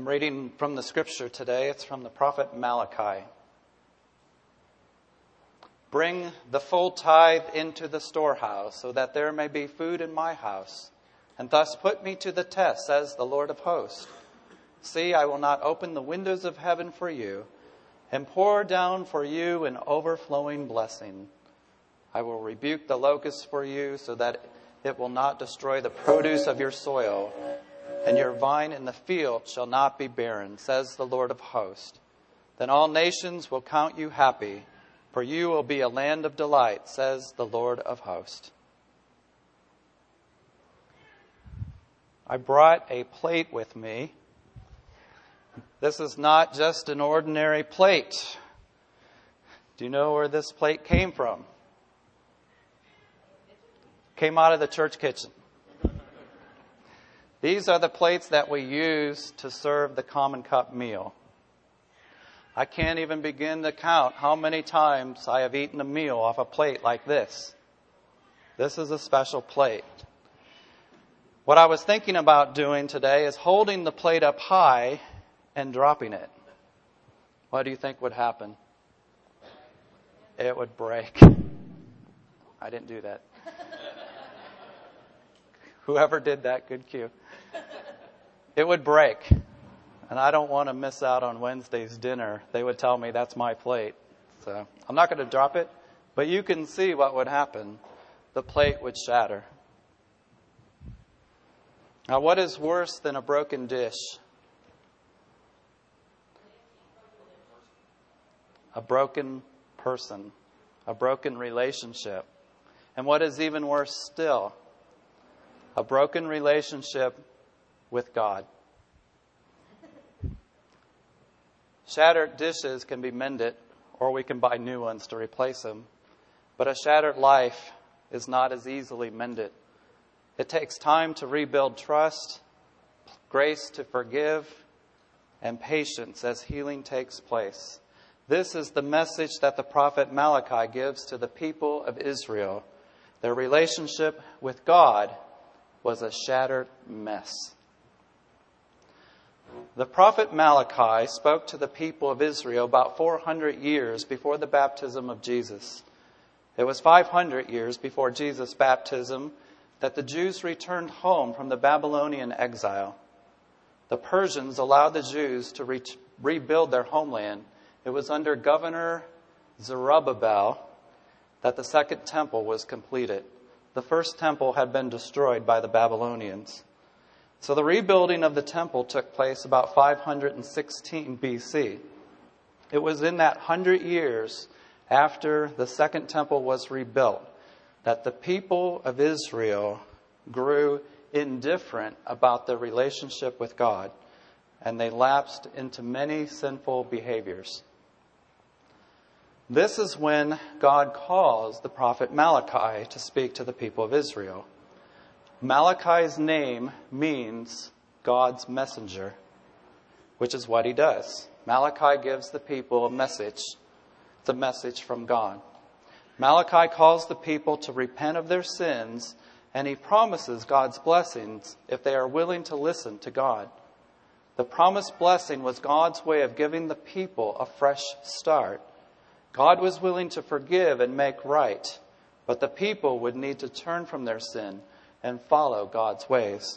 I'm reading from the scripture today. It's from the prophet Malachi. Bring the full tithe into the storehouse, so that there may be food in my house, and thus put me to the test, says the Lord of hosts. See, I will not open the windows of heaven for you, and pour down for you an overflowing blessing. I will rebuke the locust for you, so that it will not destroy the produce of your soil, and your vine in the field shall not be barren, says the Lord of hosts. Then all nations will count you happy, for you will be a land of delight, says the Lord of hosts. I brought a plate with me. This is not just an ordinary plate. Do you know where this plate came from? Came out of the church kitchen. These are the plates that we use to serve the common cup meal. I can't even begin to count how many times I have eaten a meal off a plate like this. This is a special plate. What I was thinking about doing today is holding the plate up high and dropping it. What do you think would happen? It would break. I didn't do that. Whoever did that, good cue. It would break. And I don't want to miss out on Wednesday's dinner. They would tell me that's my plate. So I'm not going to drop it, but you can see what would happen. The plate would shatter. Now, what is worse than a broken dish? A broken person, a broken relationship. And what is even worse still? A broken relationship with God. Shattered dishes can be mended, or we can buy new ones to replace them. But a shattered life is not as easily mended. It takes time to rebuild trust, grace to forgive, and patience as healing takes place. This is the message that the prophet Malachi gives to the people of Israel. Their relationship with God was a shattered mess. The prophet Malachi spoke to the people of Israel about 400 years before the baptism of Jesus. It was 500 years before Jesus' baptism that the Jews returned home from the Babylonian exile. The Persians allowed the Jews to rebuild their homeland. It was under Governor Zerubbabel that the second temple was completed. The first temple had been destroyed by the Babylonians. So the rebuilding of the temple took place about 516 BC. It was in that 100 years after the second temple was rebuilt that the people of Israel grew indifferent about their relationship with God, and they lapsed into many sinful behaviors. This is when God calls the prophet Malachi to speak to the people of Israel. Malachi's name means God's messenger, which is what he does. Malachi gives the people a message. It's a message from God. Malachi calls the people to repent of their sins, and he promises God's blessings if they are willing to listen to God. The promised blessing was God's way of giving the people a fresh start. God was willing to forgive and make right, but the people would need to turn from their sin and follow God's ways.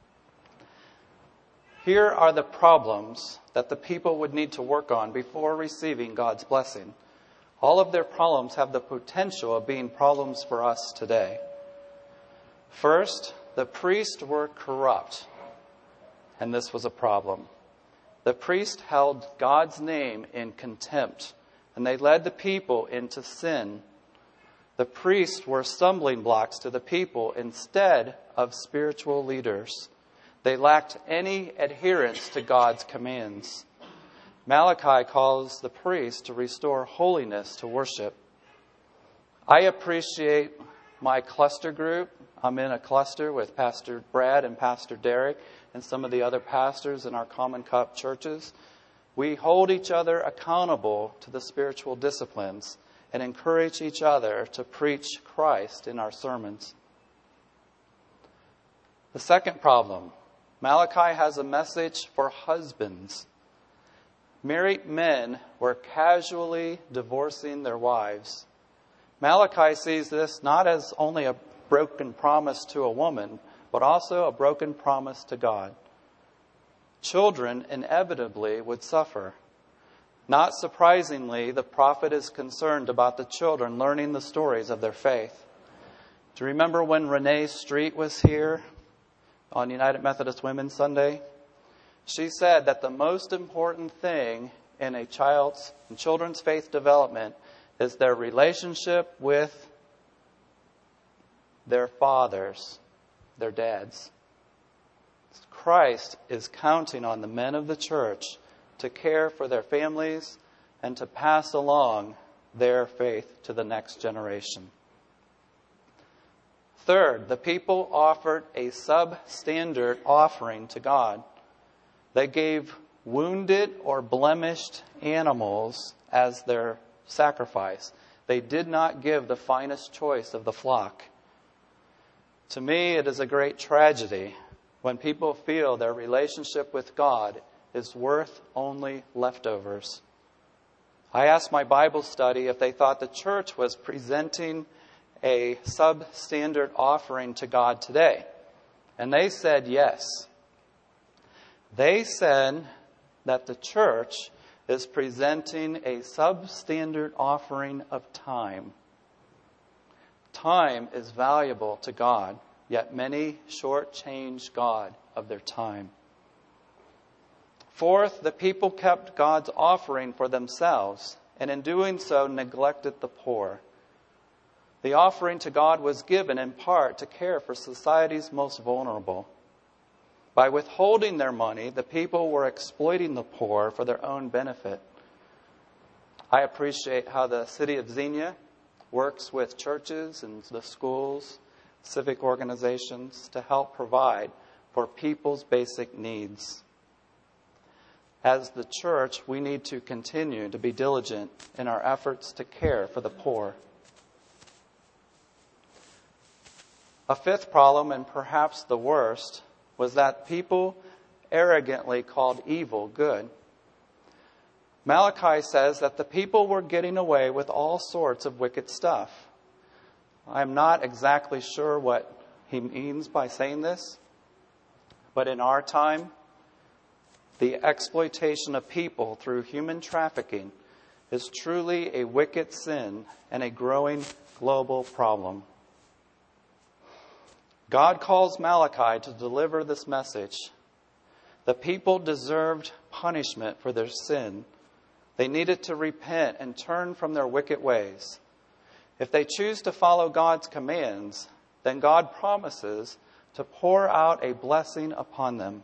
Here are the problems that the people would need to work on before receiving God's blessing. All of their problems have the potential of being problems for us today. First, the priests were corrupt, and this was a problem. The priests held God's name in contempt, and they led the people into sin. The priests were stumbling blocks to the people instead of spiritual leaders. They lacked any adherence to God's commands. Malachi calls the priests to restore holiness to worship. I appreciate my cluster group. I'm in a cluster with Pastor Brad and Pastor Derek and some of the other pastors in our Common Cup churches. We hold each other accountable to the spiritual disciplines and encourage each other to preach Christ in our sermons. The second problem Malachi has a message for husbands. Married men were casually divorcing their wives. Malachi sees this not as only a broken promise to a woman, but also a broken promise to God. Children inevitably would suffer. Not surprisingly, the prophet is concerned about the children learning the stories of their faith. Do you remember when Renee Street was here on United Methodist Women's Sunday? She said that the most important thing in a children's faith development is their relationship with their fathers, their dads. Christ is counting on the men of the church to care for their families and to pass along their faith to the next generation. Third, the people offered a substandard offering to God. They gave wounded or blemished animals as their sacrifice. They did not give the finest choice of the flock. To me, it is a great tragedy when people feel their relationship with God is worth only leftovers. I asked my Bible study if they thought the church was presenting a substandard offering to God today. And they said yes. They said that the church is presenting a substandard offering of time. Time is valuable to God, yet many shortchange God of their time. Fourth, the people kept God's offering for themselves, and in doing so neglected the poor. The offering to God was given in part to care for society's most vulnerable. By withholding their money, the people were exploiting the poor for their own benefit. I appreciate how the city of Xenia works with churches and the schools, civic organizations to help provide for people's basic needs. As the church, we need to continue to be diligent in our efforts to care for the poor. A fifth problem, and perhaps the worst, was that people arrogantly called evil good. Malachi says that the people were getting away with all sorts of wicked stuff. I'm not exactly sure what he means by saying this, but in our time, the exploitation of people through human trafficking is truly a wicked sin and a growing global problem. God calls Malachi to deliver this message. The people deserved punishment for their sin. They needed to repent and turn from their wicked ways. If they choose to follow God's commands, then God promises to pour out a blessing upon them.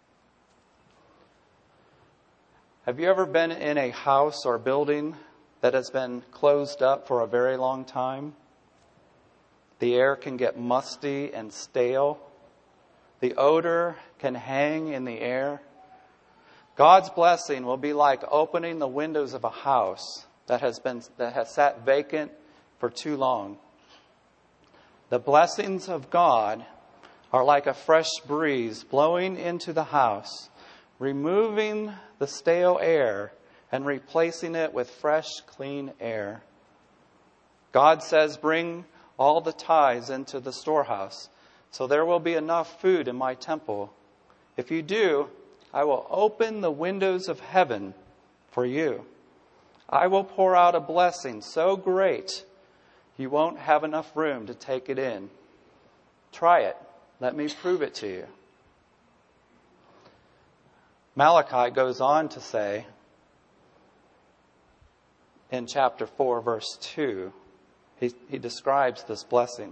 Have you ever been in a house or building that has been closed up for a very long time? The air can get musty and stale. The odor can hang in the air. God's blessing will be like opening the windows of a house that has sat vacant for too long. The blessings of God are like a fresh breeze blowing into the house, removing the stale air and replacing it with fresh, clean air. God says, bring all the tithes into the storehouse, so there will be enough food in my temple. If you do, I will open the windows of heaven for you. I will pour out a blessing so great you won't have enough room to take it in. Try it. Let me prove it to you. Malachi goes on to say in chapter 4, verse 2, he describes this blessing.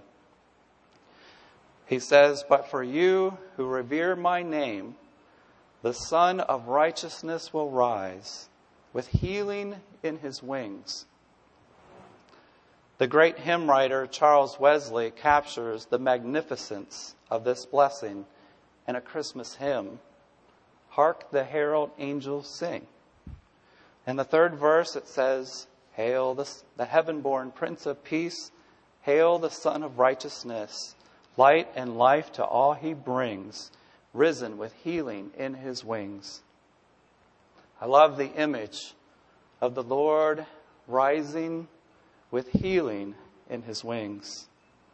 He says, but for you who revere my name, the Son of Righteousness will rise with healing in his wings. The great hymn writer Charles Wesley captures the magnificence of this blessing in a Christmas hymn, Hark the Herald Angels Sing. In the third verse it says, Hail the heaven-born Prince of Peace, hail the Son of Righteousness, light and life to all he brings. risen with healing in his wings. I love the image of the Lord rising with healing in his wings.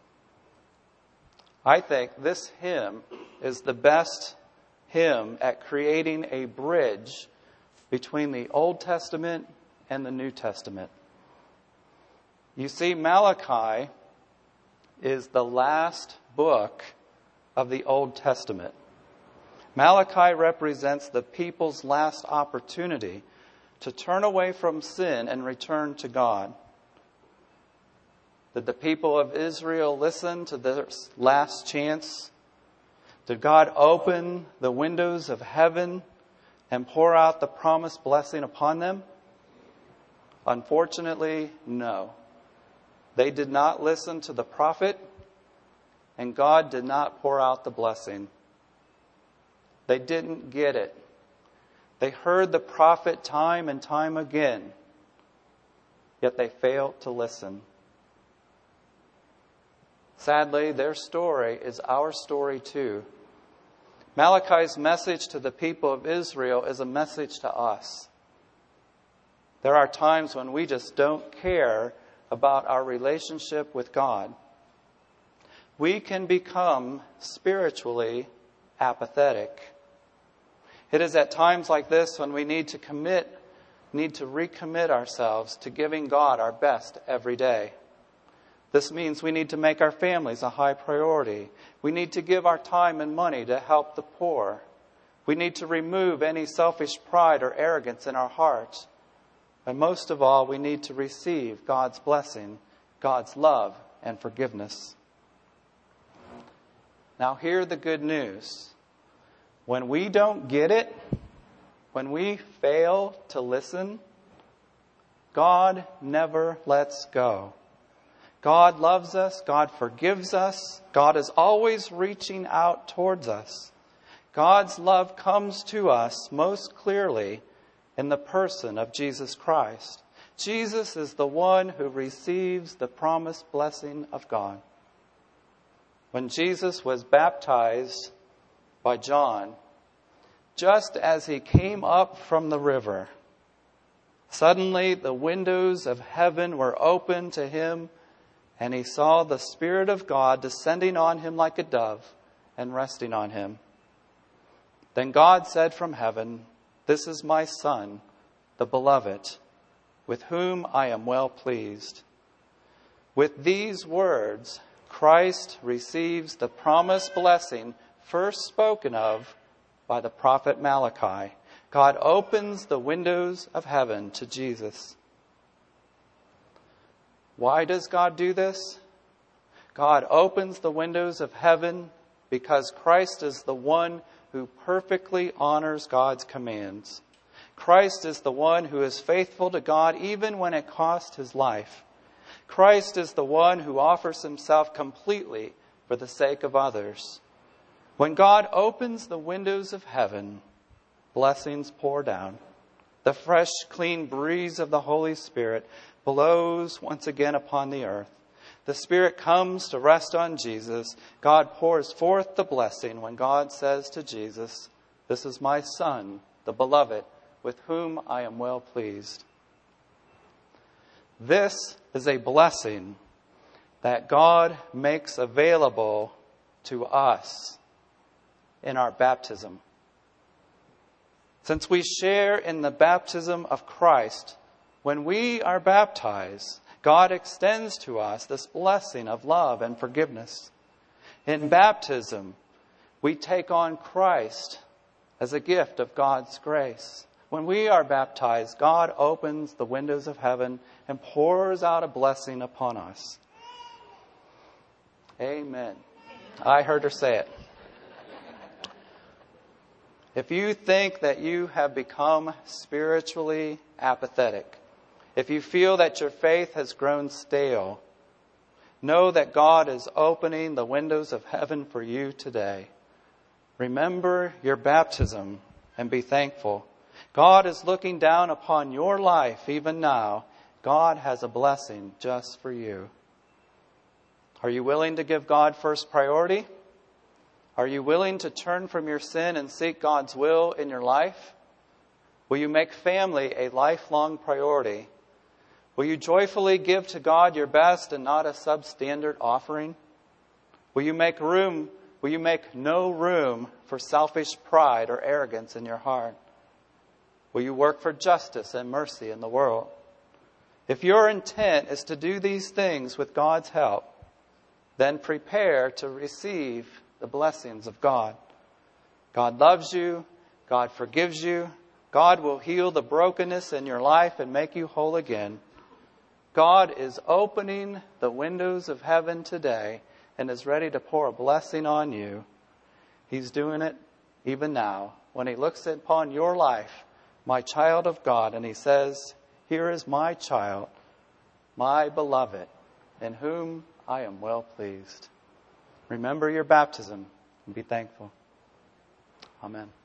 I think this hymn is the best hymn at creating a bridge between the Old Testament and the New Testament. You see, Malachi is the last book of the Old Testament. Malachi represents the people's last opportunity to turn away from sin and return to God. Did the people of Israel listen to this last chance? Did God open the windows of heaven and pour out the promised blessing upon them? Unfortunately, no. They did not listen to the prophet, and God did not pour out the blessing. They didn't get it. They heard the prophet time and time again, yet they failed to listen. Sadly, their story is our story too. Malachi's message to the people of Israel is a message to us. There are times when we just don't care about our relationship with God. We can become spiritually apathetic. It is at times like this when we need to recommit ourselves to giving God our best every day. This means we need to make our families a high priority. We need to give our time and money to help the poor. We need to remove any selfish pride or arrogance in our hearts. And most of all, we need to receive God's blessing, God's love and forgiveness. Now, hear the good news. When we don't get it, when we fail to listen, God never lets go. God loves us. God forgives us. God is always reaching out towards us. God's love comes to us most clearly in the person of Jesus Christ. Jesus is the one who receives the promised blessing of God. When Jesus was baptized by John, just as he came up from the river, suddenly the windows of heaven were opened to him, and he saw the Spirit of God descending on him like a dove and resting on him. Then God said from heaven, "This is my Son, the beloved, with whom I am well pleased." With these words, Christ receives the promised blessing first spoken of by the prophet Malachi. God opens the windows of heaven to Jesus. Why does God do this? God opens the windows of heaven because Christ is the one who perfectly honors God's commands. Christ is the one who is faithful to God even when it cost his life. Christ is the one who offers himself completely for the sake of others. When God opens the windows of heaven, blessings pour down. The fresh, clean breeze of the Holy Spirit blows once again upon the earth. The Spirit comes to rest on Jesus. God pours forth the blessing when God says to Jesus, "This is my Son, the beloved, with whom I am well pleased." This is a blessing that God makes available to us in our baptism. Since we share in the baptism of Christ, when we are baptized, God extends to us this blessing of love and forgiveness. In baptism, we take on Christ as a gift of God's grace. When we are baptized, God opens the windows of heaven and pours out a blessing upon us. Amen. I heard her say it. If you think that you have become spiritually apathetic, if you feel that your faith has grown stale, know that God is opening the windows of heaven for you today. Remember your baptism and be thankful. God is looking down upon your life even now. God has a blessing just for you. Are you willing to give God first priority? Are you willing to turn from your sin and seek God's will in your life? Will you make family a lifelong priority? Will you joyfully give to God your best and not a substandard offering? Will you make no room for selfish pride or arrogance in your heart? Will you work for justice and mercy in the world? If your intent is to do these things with God's help, then prepare to receive the blessings of God. God loves you. God forgives you. God will heal the brokenness in your life and make you whole again. God is opening the windows of heaven today and is ready to pour a blessing on you. He's doing it even now. When he looks upon your life, my child of God, and he says, here is my child, my beloved, in whom I am well pleased. Remember your baptism and be thankful. Amen.